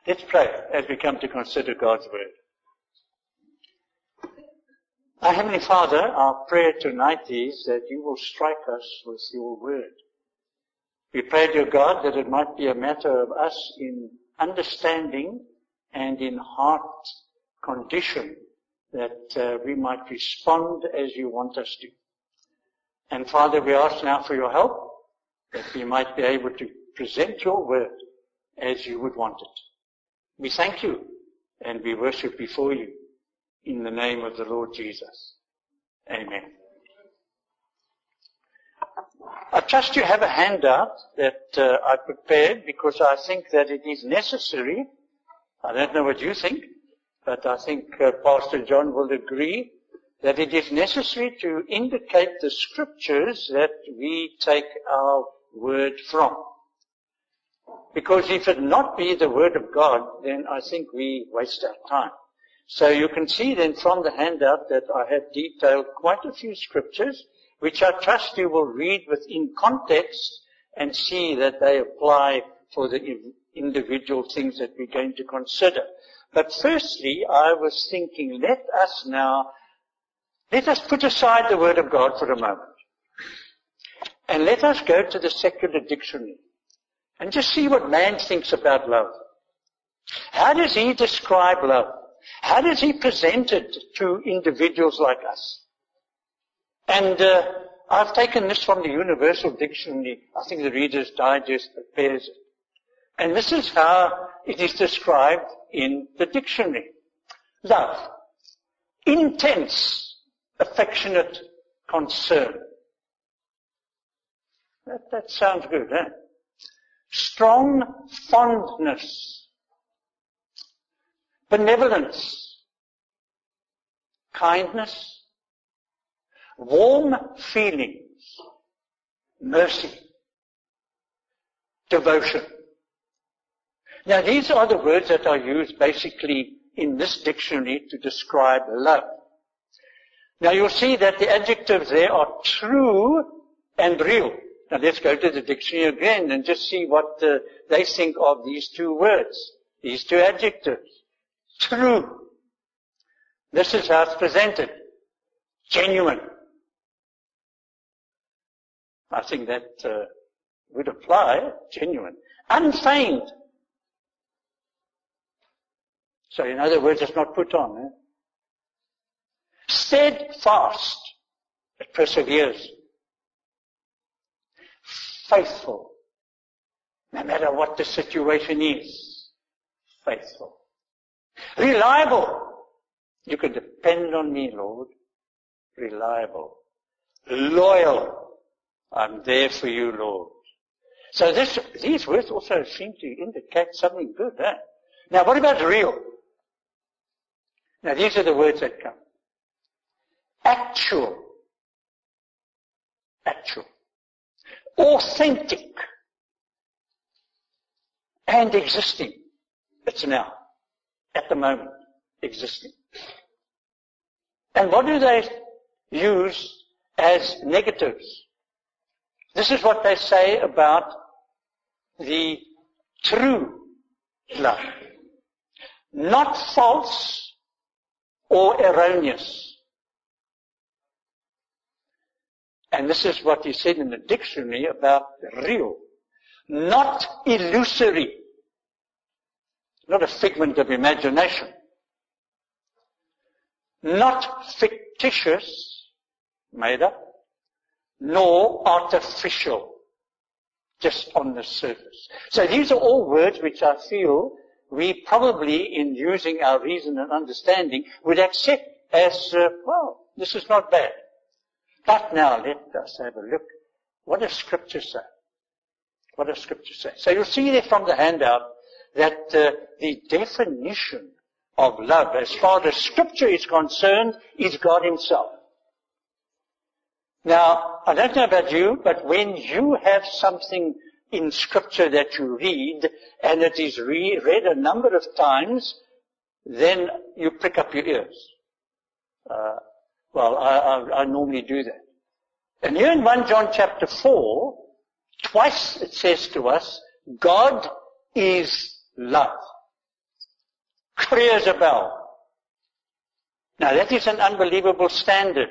Let's pray as we come to consider God's Word. Our Heavenly Father, our prayer tonight is that you will strike us with your Word. We pray, dear God, that it might be a matter of us in understanding and in heart condition that we might respond as you want us to. And Father, we ask now for your help, that we might be able to present your Word as you would want it. We thank you and we worship before you in the name of the Lord Jesus. Amen. I trust you have a handout that I prepared because I think that it is necessary. I don't know what you think, but I think Pastor John will agree that it is necessary to indicate the scriptures that we take our word from. Because if it not be the Word of God, then I think we waste our time. So you can see then from the handout that I have detailed quite a few scriptures, which I trust you will read within context and see that they apply for the individual things that we're going to consider. But firstly, I was thinking, let us put aside the Word of God for a moment. And let us go to the secular dictionary. And just see what man thinks about love. How does he describe love? How does he present it to individuals like us? And I've taken this from the Universal Dictionary. I think the Reader's Digest prepares it. And this is how it is described in the dictionary. Love. Intense, affectionate concern. That sounds good, eh? Strong fondness, benevolence, kindness, warm feelings, mercy, devotion. Now these are the words that are used basically in this dictionary to describe love. Now you'll see that the adjectives there are true and real. Now let's go to the dictionary again and just see what they think of these two words, these two adjectives. True. This is how it's presented. Genuine. I think that would apply. Genuine. Unfeigned. So in other words, it's not put on. Eh? Steadfast. It perseveres. Faithful. No matter what the situation is. Faithful. Reliable. You can depend on me, Lord. Reliable. Loyal. I'm there for you, Lord. So these words also seem to indicate something good, eh? Now what about real? Now these are the words that come. Actual. Actual. Authentic and existing. It's now, at the moment, existing. And what do they use as negatives? This is what they say about the true love. Not false or erroneous. And this is what he said in the dictionary about real. Not illusory. Not a figment of imagination. Not fictitious, made up, nor artificial, just on the surface. So these are all words which I feel we probably, in using our reason and understanding, would accept as, this is not bad. But now let us have a look. What does Scripture say? What does Scripture say? So you'll see there from the handout that the definition of love, as far as Scripture is concerned, is God Himself. Now, I don't know about you, but when you have something in Scripture that you read, and it is read a number of times, then you prick up your ears. I normally do that. And here in 1 John chapter 4, twice it says to us, God is love. clear as a bell. Now that is an unbelievable standard.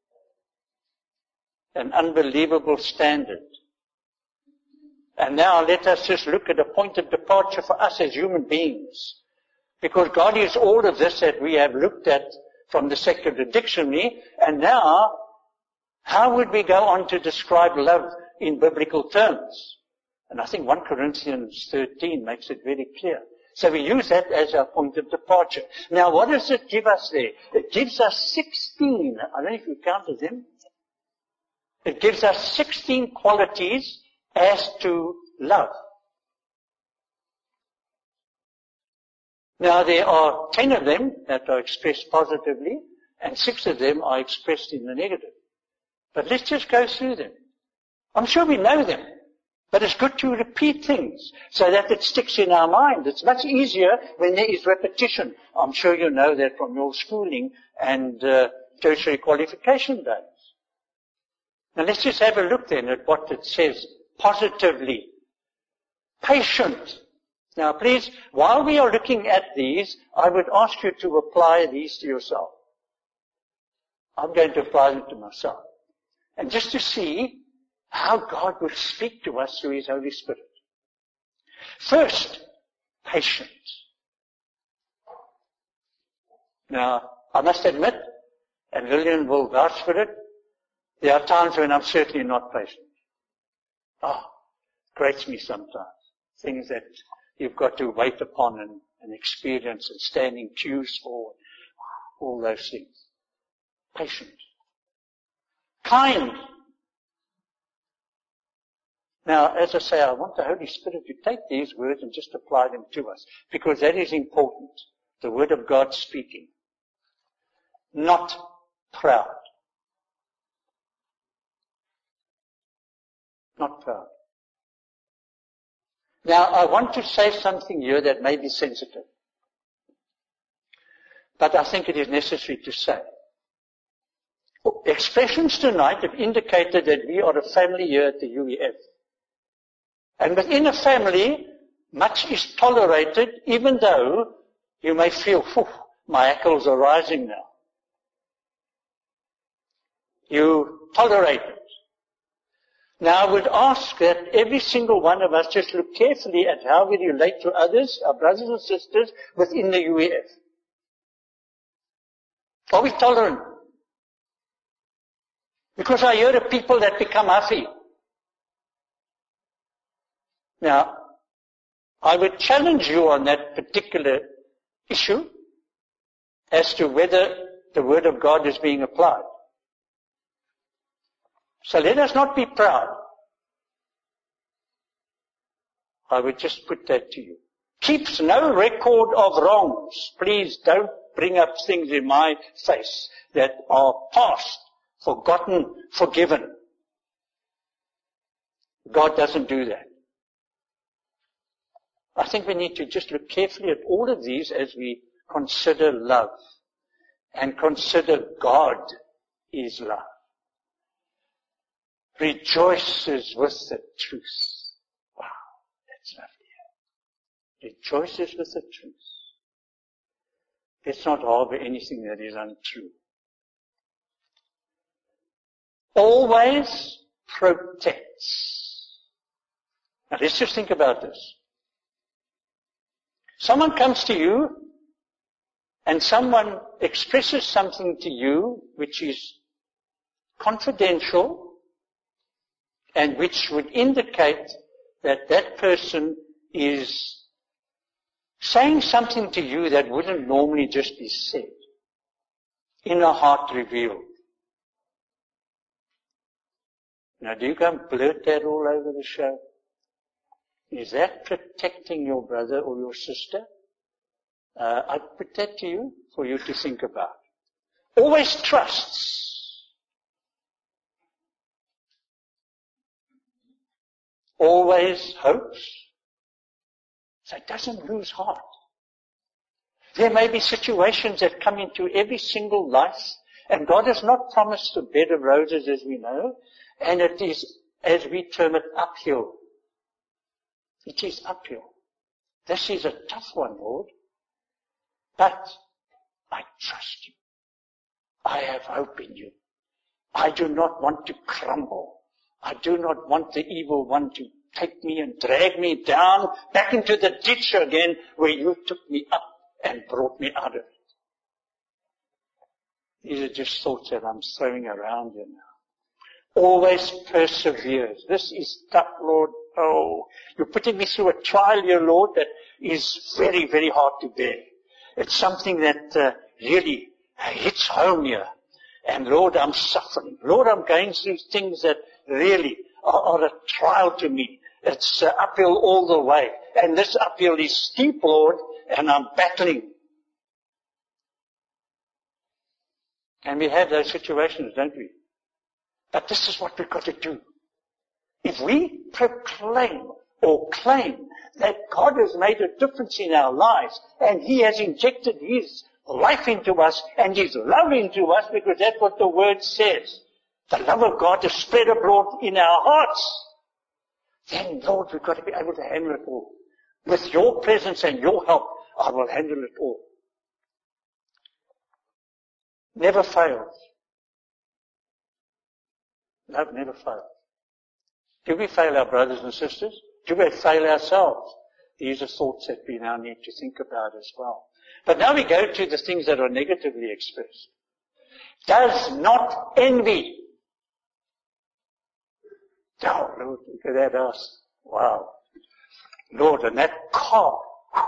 An unbelievable standard. And now let us just look at a point of departure for us as human beings. Because God is all of this that we have looked at from the secular dictionary. And now, how would we go on to describe love in biblical terms? And I think 1 Corinthians 13 makes it very clear. So we use that as our point of departure. Now what does it give us there? It gives us 16, I don't know if you counted them. It gives us 16 qualities as to love. Now there are 10 of them that are expressed positively, and 6 of them are expressed in the negative. But let's just go through them. I'm sure we know them, but it's good to repeat things so that it sticks in our mind. It's much easier when there is repetition. I'm sure you know that from your schooling and tertiary qualification days. Now let's just have a look then at what it says positively. Patient. Now please, while we are looking at these, I would ask you to apply these to yourself. I'm going to apply them to myself. And just to see how God will speak to us through His Holy Spirit. First, patient. Now, I must admit, and Lillian will vouch for it, there are times when I'm certainly not patient. It grates me sometimes. Things that you've got to wait upon and experience and stand in queues for, all those things. Patient. Kind. Now, as I say, I want the Holy Spirit to take these words and just apply them to us, because that is important. The Word of God speaking. Not proud. Not proud. Now, I want to say something here that may be sensitive, but I think it is necessary to say. Expressions tonight have indicated that we are a family here at the UEF. And within a family, much is tolerated, even though you may feel, my hackles are rising now. You tolerate it. Now I would ask that every single one of us just look carefully at how we relate to others, our brothers and sisters, within the UEF. Are we tolerant? Because I hear of people that become huffy. Now, I would challenge you on that particular issue as to whether the Word of God is being applied. So let us not be proud. I would just put that to you. Keeps no record of wrongs. Please don't bring up things in my face that are past, forgotten, forgiven. God doesn't do that. I think we need to just look carefully at all of these as we consider love and consider God is love. Rejoices with the truth. Wow, that's lovely. Rejoices with the truth. Let's not harbor anything that is untrue. Always protects. Now let's just think about this. Someone comes to you and someone expresses something to you which is confidential and which would indicate that that person is saying something to you that wouldn't normally just be said. Inner heart revealed. Now do you go and blurt that all over the show? Is that protecting your brother or your sister? I put that to you for you to think about. Always trusts. Always hopes. So it doesn't lose heart. There may be situations that come into every single life, and God has not promised a bed of roses, as we know, and it is, as we term it, uphill. It is uphill. This is a tough one, Lord. But I trust you. I have hope in you. I do not want to crumble. I do not want the evil one to take me and drag me down back into the ditch again where you took me up and brought me out of it. These are just thoughts that I'm throwing around here now. Always perseveres. This is tough, Lord. Oh, you're putting me through a trial here, Lord, that is very, very hard to bear. It's something that really hits home here. And Lord, I'm suffering. Lord, I'm going through things that really are a trial to me. It's uphill all the way. And this uphill is steep, Lord, and I'm battling. And we have those situations, don't we? But this is what we've got to do. If we proclaim or claim that God has made a difference in our lives and He has injected His life into us and His love into us, because that's what the Word says. The love of God is spread abroad in our hearts. Then, Lord, we've got to be able to handle it all. With your presence and your help, I will handle it all. Never fails. Love never fails. Do we fail our brothers and sisters? Do we fail ourselves? These are thoughts that we now need to think about as well. But now we go to the things that are negatively expressed. Does not envy. Oh, Lord, look at that us. Wow. Lord, and that car. Wow,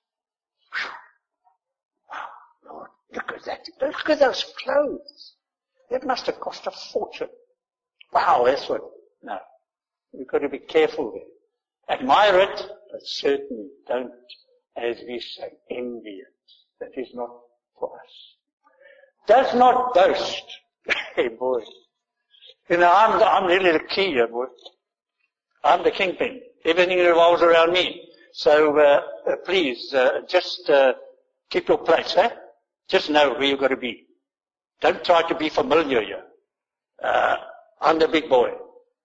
Lord, look at that. Look at those clothes. That must have cost a fortune. Wow, that's what. No. We've got to be careful there. Admire it, but certainly don't, as we say, envy it. That is not for us. Does not boast. Hey, boy. You know, I'm really the key here, boy. I'm the kingpin. Everything revolves around me. So, please, just keep your place, eh? Just know where you've got to be. Don't try to be familiar here. I'm the big boy.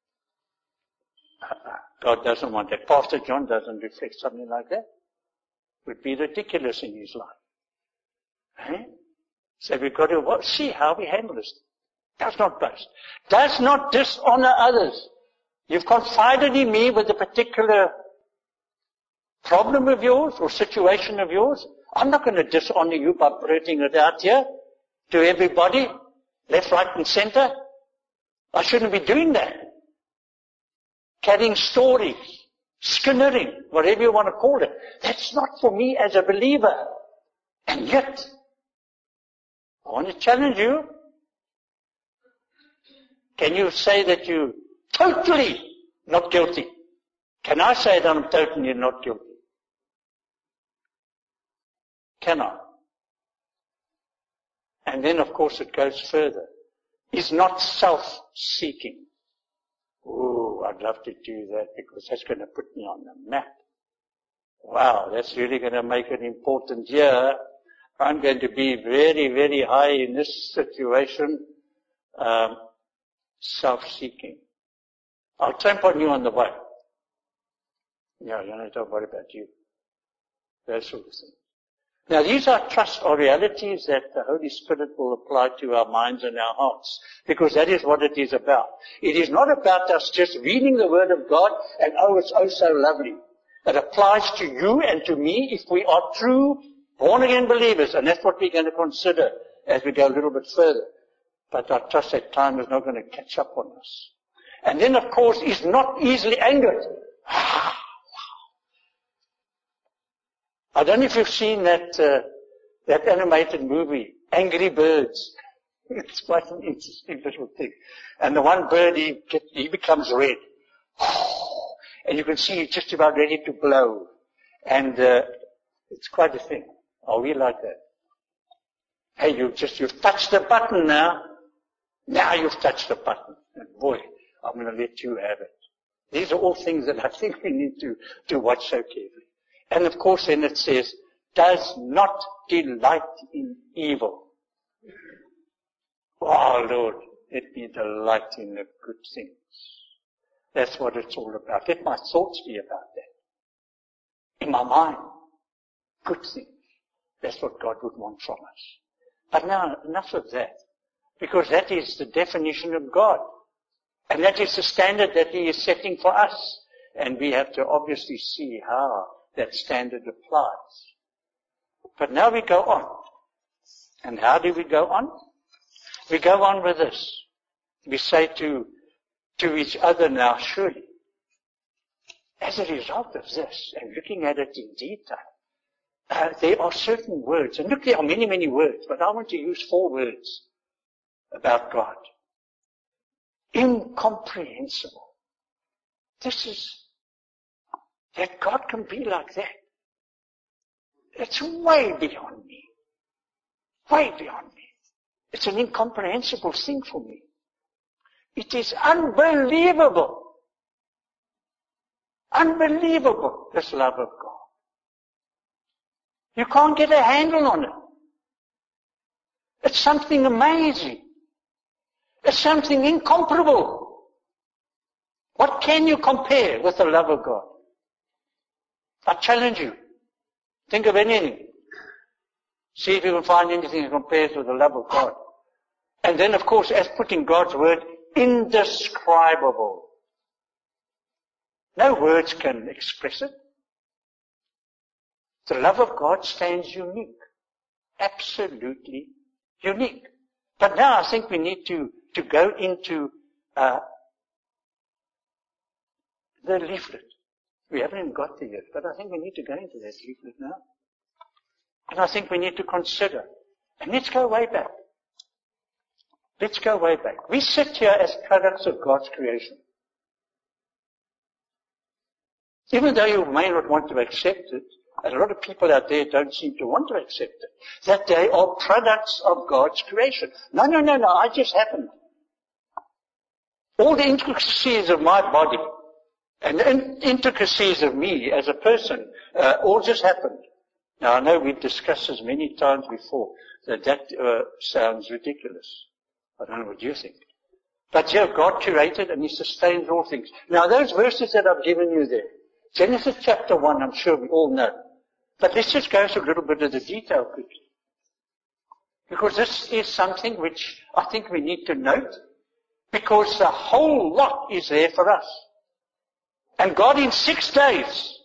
God doesn't want that. Pastor John doesn't reflect something like that. It would be ridiculous in his life. Eh? So we've got to see how we handle this. Does not boast. Does not dishonor others. You've confided in me with a particular problem of yours or situation of yours. I'm not going to dishonor you by blurting it out here to everybody, left, right, and center. I shouldn't be doing that. Carrying stories, skinnering, whatever you want to call it. That's not for me as a believer. And yet, I want to challenge you. Can you say that you totally not guilty? Can I say that I'm totally not guilty? Can I? And then, of course, it goes further. Is not self-seeking. Oh, I'd love to do that because that's going to put me on the map. Wow, that's really going to make it important here. I'm going to be very, very high in this situation. Self-seeking. I'll tramp on you on the way. Yeah, you know, don't worry about you. That sort of thing. Now, these are trust or realities that the Holy Spirit will apply to our minds and our hearts, because that is what it is about. It is not about us just reading the Word of God and, oh, it's oh so lovely. It applies to you and to me if we are true born-again believers, and that's what we're going to consider as we go a little bit further. But I trust that time is not going to catch up on us. And then, of course, is not easily angered. I don't know if you've seen that animated movie, Angry Birds. It's quite an interesting little thing. And the one bird, he becomes red. And you can see he's just about ready to blow. And it's quite a thing. Are we like that? Hey, you've touched the button now. Now you've touched the button. And boy, I'm going to let you have it. These are all things that I think we need to watch so carefully. And of course then it says, does not delight in evil. Oh Lord, let me delight in the good things. That's what it's all about. Let my thoughts be about that. In my mind, good things. That's what God would want from us. But now, enough of that. Because that is the definition of God. And that is the standard that He is setting for us. And we have to obviously see how that standard applies. But now we go on. And how do we go on? We go on with this. We say to each other now, surely, as a result of this, and looking at it in detail, there are certain words, and look, there are many, many words, but I want to use 4 words about God. Incomprehensible. This is, that God can be like that. It's way beyond me. Way beyond me. It's an incomprehensible thing for me. It is unbelievable. Unbelievable, this love of God. You can't get a handle on it. It's something amazing. It's something incomparable. What can you compare with the love of God? I challenge you. Think of anything. See if you can find anything that compares with the love of God. And then, of course, as put in God's word, indescribable. No words can express it. The love of God stands unique. Absolutely unique. But now I think we need to go into the leaflet. We haven't even got there yet, but I think we need to go into that leaflet now. And I think we need to consider. And let's go way back. Let's go way back. We sit here as products of God's creation. Even though you may not want to accept it, and a lot of people out there don't seem to want to accept it, that they are products of God's creation. No, I just happened. All the intricacies of my body and the intricacies of me as a person all just happened. Now, I know we've discussed this many times before, that sounds ridiculous. I don't know what you think. But yeah, God created and He sustains all things. Now, those verses that I've given you there, Genesis chapter 1, I'm sure we all know. But let's just go through a little bit of the detail quickly. Because this is something which I think we need to note. Because the whole lot is there for us. And God in 6 days,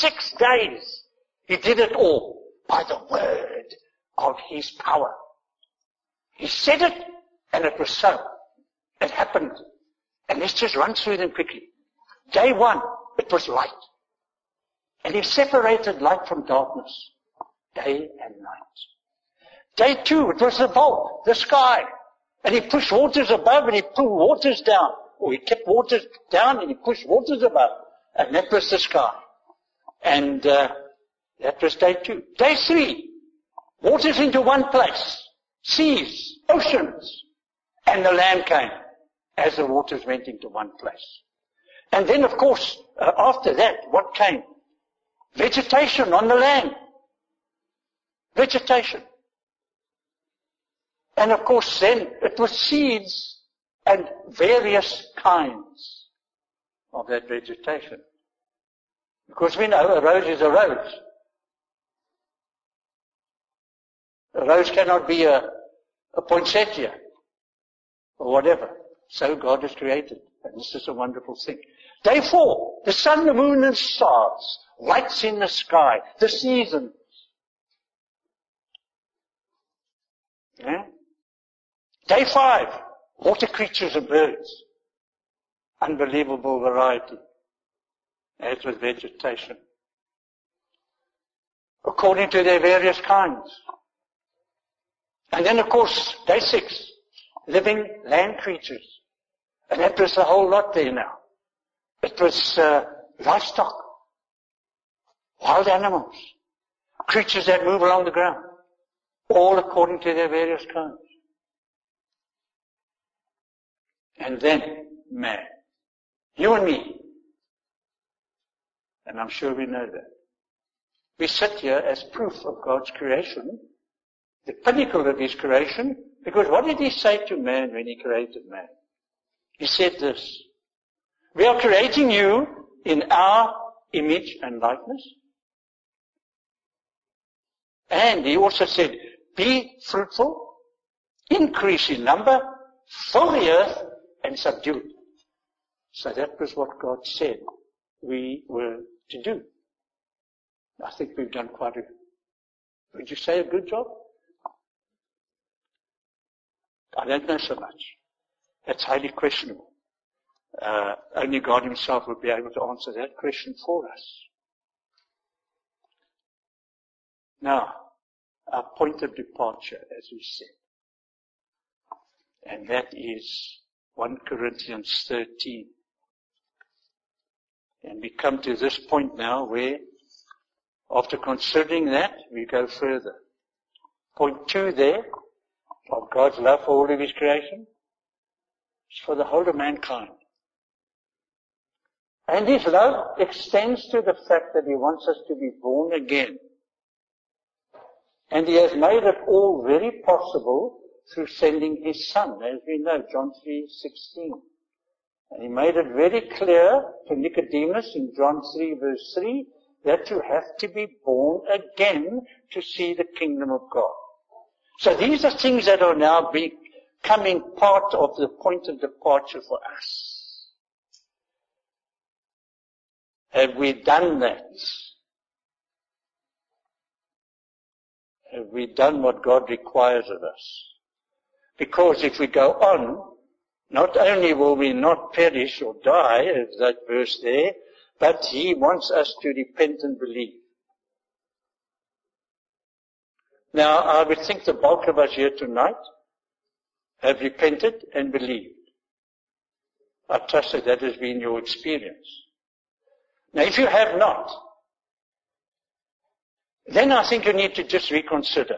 He did it all by the word of His power. He said it, and it was so. It happened. And let's just run through them quickly. Day 1, it was light. And He separated light from darkness, day and night. Day 2, it was the vault, the sky. And He pushed waters above and He pulled waters down. Or He kept waters down and He pushed waters above. And that was the sky. And that was day 2. Day 3, waters into one place. Seas, oceans. And the Lamb came as the waters went into one place. And then, of course, after that, what came? Vegetation on the land. Vegetation. And of course then, it was seeds and various kinds of that vegetation. Because we know a rose is a rose. A rose cannot be a poinsettia or whatever. So God has created. And this is a wonderful thing. Day 4, the sun, the moon, and stars. Lights in the sky. The seasons. Yeah? Day 5, water creatures and birds. Unbelievable variety. As with vegetation. According to their various kinds. And then, of course, day 6, living land creatures. And that was the whole lot there now. It was livestock, wild animals, creatures that move along the ground, all according to their various kinds. And then man, you and me. And I'm sure we know that. We sit here as proof of God's creation, the pinnacle of His creation, because what did He say to man when He created man? He said this: we are creating you in our image and likeness. And he also said, be fruitful, increase in number, fill the earth, and subdue it. So that was what God said we were to do. I think we've done quite a, would you say a good job? I don't know so much. That's highly questionable. Only God himself would be able to answer that question for us. Now, our point of departure, as we said, and that is 1 Corinthians 13. And we come to this point now where, after considering that, we go further. Point 2 there, of God's love for all of his creation, is for the whole of mankind. And his love extends to the fact that he wants us to be born again. And he has made it all very possible through sending his Son, as we know, John 3:16. And he made it very clear to Nicodemus in John 3 verse 3 that you have to be born again to see the kingdom of God. So these are things that are now becoming part of the point of departure for us. Have we done that? Have we done what God requires of us? Because if we go on, not only will we not perish or die, as that verse there, but he wants us to repent and believe. Now, I would think the bulk of us here tonight have repented and believed. I trust that has been your experience. Now, if you have not, then I think you need to just reconsider.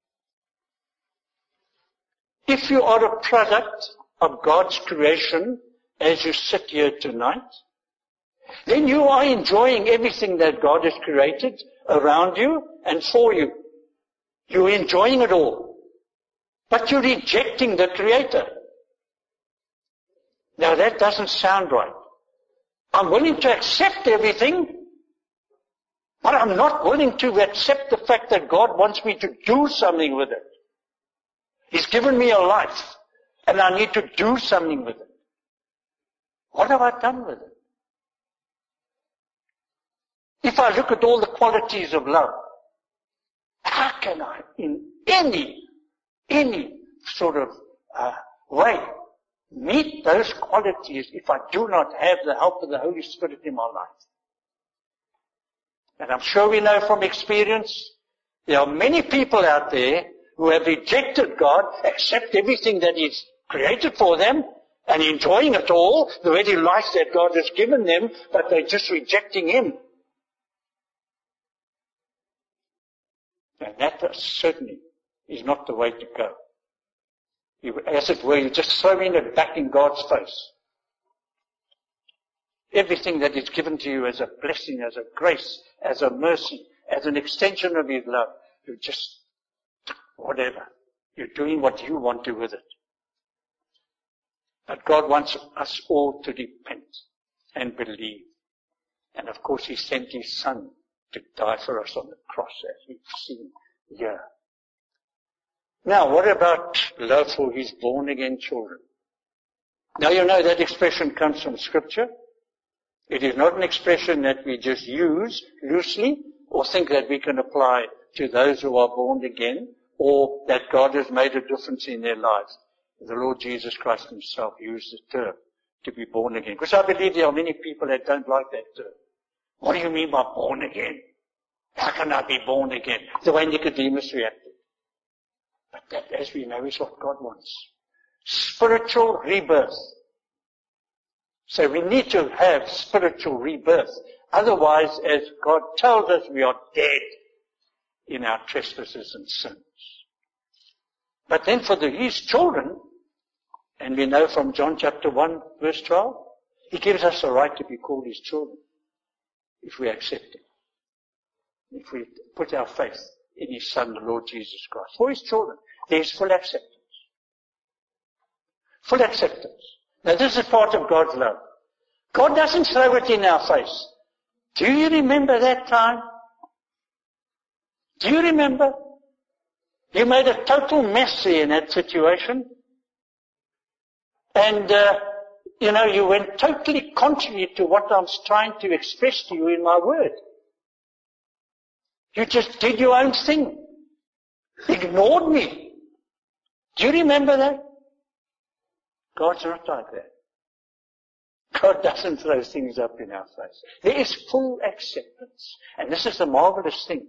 If you are a product of God's creation as you sit here tonight, then you are enjoying everything that God has created around you and for you. You're enjoying it all. But you're rejecting the Creator. Now that doesn't sound right. I'm willing to accept everything, but I'm not willing to accept the fact that God wants me to do something with it. He's given me a life, and I need to do something with it. What have I done with it? If I look at all the qualities of love, how can I, in any sort of way, meet those qualities if I do not have the help of the Holy Spirit in my life? And I'm sure we know from experience, there are many people out there who have rejected God, accept everything that He's created for them, and enjoying it all, the very life that God has given them, but they're just rejecting Him. And that certainly is not the way to go. As it were, you're just throwing it back in God's face. Everything that is given to you as a blessing, as a grace, as a mercy, as an extension of His love, you just, whatever. You're doing what you want to with it. But God wants us all to repent and believe. And of course He sent His Son to die for us on the cross, as we've seen here. Now, what about love for His born-again children? Now, you know that expression comes from Scripture. It is not an expression that we just use loosely or think that we can apply to those who are born again or that God has made a difference in their lives. The Lord Jesus Christ Himself used the term to be born again. Because I believe there are many people that don't like that term. What do you mean by born again? How can I be born again? The way Nicodemus reacted. But that, as we know, is what God wants. Spiritual rebirth. So we need to have spiritual rebirth. Otherwise, as God tells us, we are dead in our trespasses and sins. But then for His children, and we know from John chapter 1 verse 12, He gives us the right to be called His children. If we accept Him. If we put our faith in His Son, the Lord Jesus Christ. For His children, there is full acceptance. Full acceptance. Now this is part of God's love. God doesn't throw it in our face. Do you remember that time? Do you remember? You made a total mess there in that situation. And, you went totally contrary to what I'm trying to express to you in my word. You just did your own thing. Ignored me. Do you remember that? God's not like that. God doesn't throw things up in our face. There is full acceptance. And this is the marvelous thing.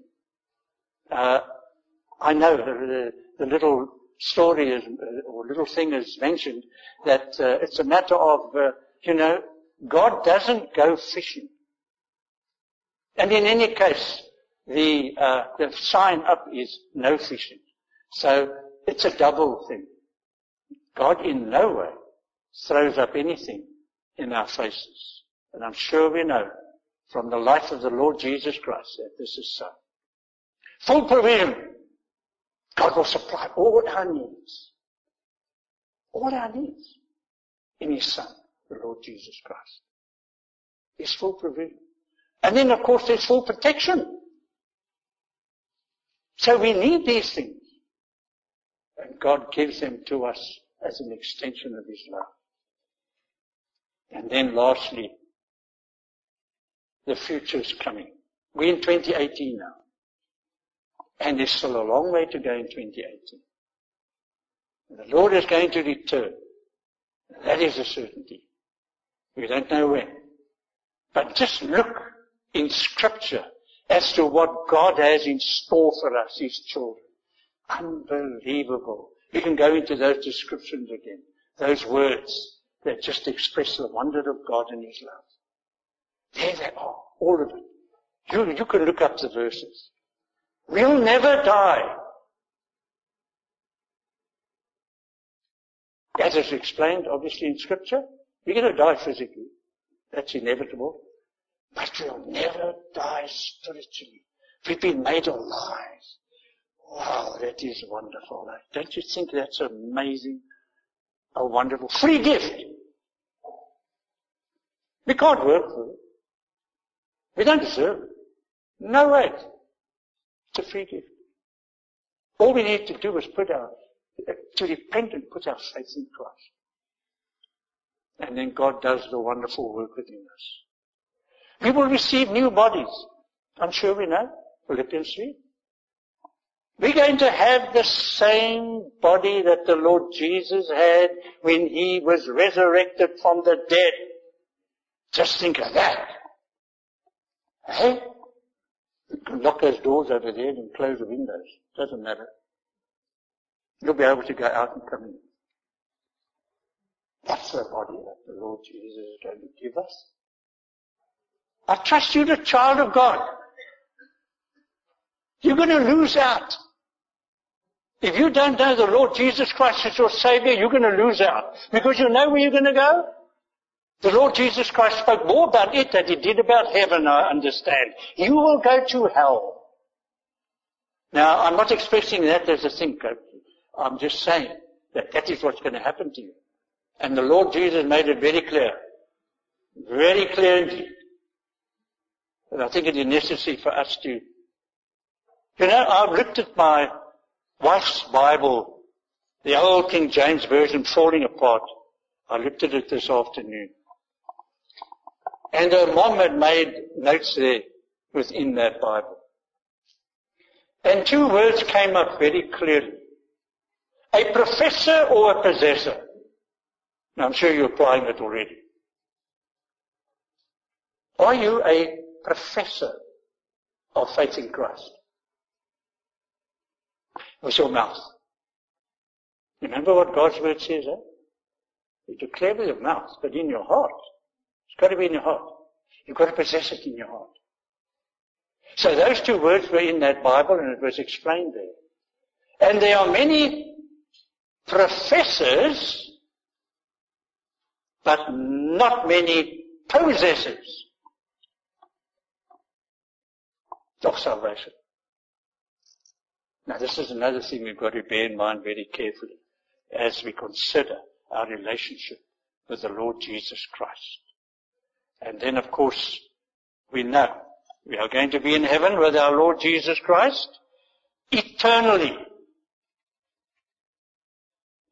I know the little story or little thing is mentioned that it's a matter of, God doesn't go fishing. And in any case, the sign up is no fishing. So it's a double thing. God in no way throws up anything in our faces. And I'm sure we know from the life of the Lord Jesus Christ that this is so. Full provision. God will supply all our needs. All our needs. In His Son, the Lord Jesus Christ. His full provision. And then of course there's full protection. So we need these things. And God gives them to us as an extension of His love. And then lastly, the future is coming. We're in 2018 now. And there's still a long way to go in 2018. And the Lord is going to return. That is a certainty. We don't know when. But just look in Scripture as to what God has in store for us, His children. Unbelievable. You can go into those descriptions again. Those words that just express the wonder of God and His love. There they are, all of it. You can look up the verses. We'll never die. As is explained, obviously, in Scripture, we're going to die physically. That's inevitable. But we'll never die spiritually. We've been made alive. Wow, that is wonderful. Don't you think that's amazing? A wonderful free gift. We can't work for it. We don't deserve it. No way. It's a free gift. All we need to do is to repent and put our faith in Christ. And then God does the wonderful work within us. We will receive new bodies. I'm sure we know. Philippians 3. We're going to have the same body that the Lord Jesus had when He was resurrected from the dead. Just think of that. Hey? You can lock those doors over there and close the windows. Doesn't matter. You'll be able to go out and come in. That's the body that the Lord Jesus is going to give us. I trust you, the child of God. You're going to lose out. If you don't know the Lord Jesus Christ as your Savior, you're going to lose out. Because you know where you're going to go? The Lord Jesus Christ spoke more about it than He did about heaven, I understand. You will go to hell. Now, I'm not expressing that as a thinker. I'm just saying that that is what's going to happen to you. And the Lord Jesus made it very clear. Very clear indeed. And I think it is necessary for us to... I've looked at my wife's Bible, the old King James Version, falling apart. I looked at it this afternoon. And her mom had made notes there within that Bible. And two words came up very clearly. A professor or a possessor. Now I'm sure you're applying it already. Are you a professor of faith in Christ? With your mouth. Remember what God's word says, eh? You declare with your mouth, but in your heart. It's got to be in your heart. You've got to possess it in your heart. So those two words were in that Bible and it was explained there. And there are many professors, but not many possessors of salvation. Now this is another thing we've got to bear in mind very carefully as we consider our relationship with the Lord Jesus Christ. And then of course we know we are going to be in heaven with our Lord Jesus Christ eternally.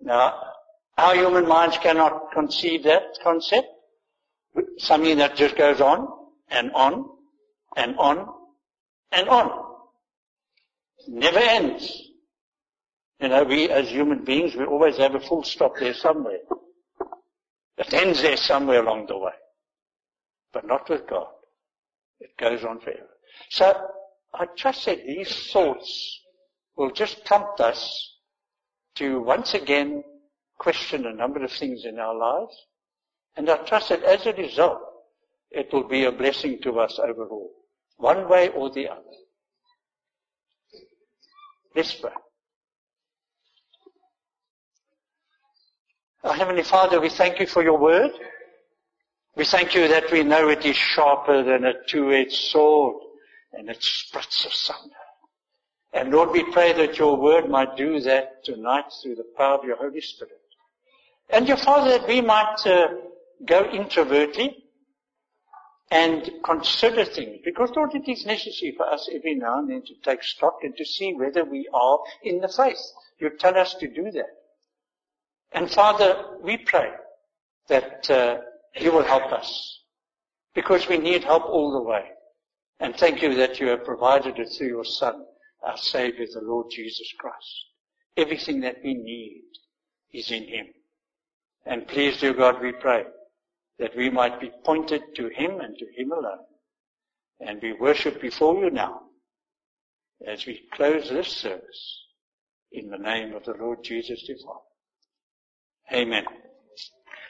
Now, our human minds cannot conceive that concept. Something that just goes on and on and on and on. Never ends. You know, we as human beings, we always have a full stop there somewhere. It ends there somewhere along the way. But not with God. It goes on forever. So, I trust that these thoughts will just prompt us to once again question a number of things in our lives. And I trust that as a result, it will be a blessing to us overall, one way or the other. Let's pray. Our Heavenly Father, we thank you for your word. We thank you that we know it is sharper than a two-edged sword and it splits asunder. And Lord, we pray that your word might do that tonight through the power of your Holy Spirit. And your Father, that we might go introvertly and consider things. Because Lord, it is necessary for us every now and then to take stock and to see whether we are in the faith. You tell us to do that. And Father, we pray that you will help us. Because we need help all the way. And thank you that you have provided it through your Son, our Savior, the Lord Jesus Christ. Everything that we need is in Him. And please, dear God, we pray that we might be pointed to Him and to Him alone. And we worship before you now as we close this service in the name of the Lord Jesus the Father. Amen.